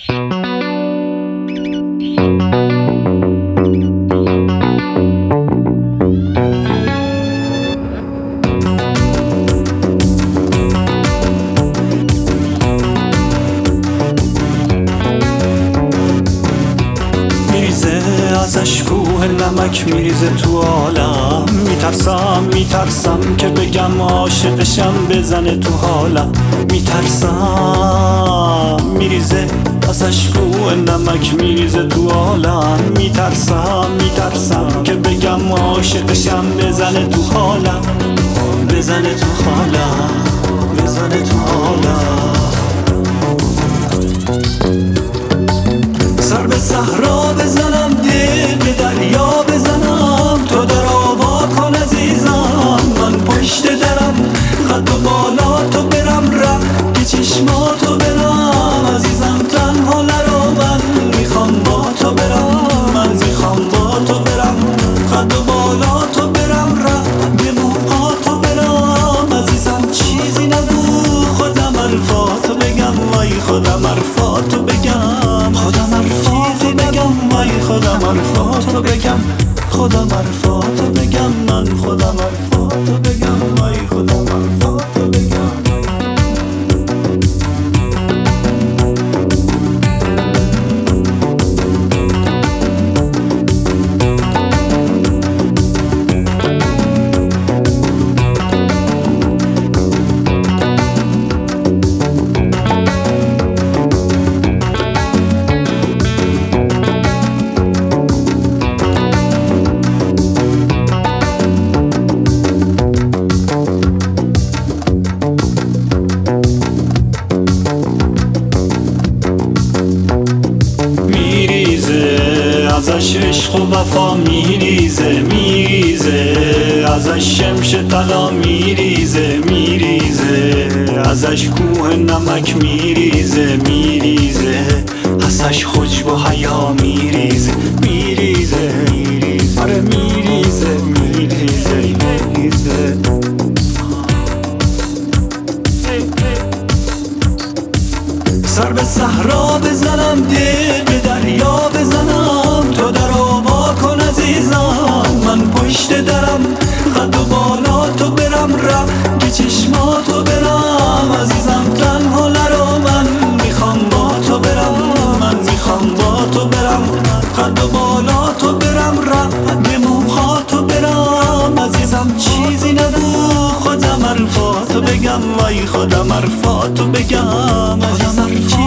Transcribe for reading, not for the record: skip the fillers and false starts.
ازش کوه نمک میریزه تو عالم. میترسم که بگم عاشقشم بزنه تو حالم. میترسم میریزه ازش کوه نمک میریزه تو عالم. میترسم که بگم عاشقشم بزنه تو حالم. بزنه تو حالم. سر به صحرا بزنم، دل به دریا بزنم، تو در آوا کن عزیزم، من پشت درم خط و بالا تو برم، ره چشماتو برم عزیزم، تنها نرو، من میخوام با تو برم، من میخوام با تو برم، خط و بالا تو برم، ره به موهاتو برم عزیزم، چیزی نگو خودم حرفاتو بگم، وای خودم حرفاتو بگم، خودم حرفاتو بگم، وای خودم حرفاتو بگم، خودم حرفاتو بگم، من خودم حرفاتو بگم، وای خودم حرفاتو بگم. ازش عشق و وفا میریزه ازش شمش طلا میریزه ازش کوه نمک میریزه ازش خجب و حیا میریزه آره میریزه سر به صحرا بزنم، دل به دریا بزنم، تو در آوا کن عزیزم، من پشت درم خط و بالا تو برم، ره چشماتو برم عزیزم، تنها نرو، من میخوام با تو برم، من میخوام با تو برم، خط و بالا تو برم، ره به موهاتو برم عزیزم، چیزی نگو خودم حرفاتو بگم، وای خودم حرفاتو بگم عزیزم،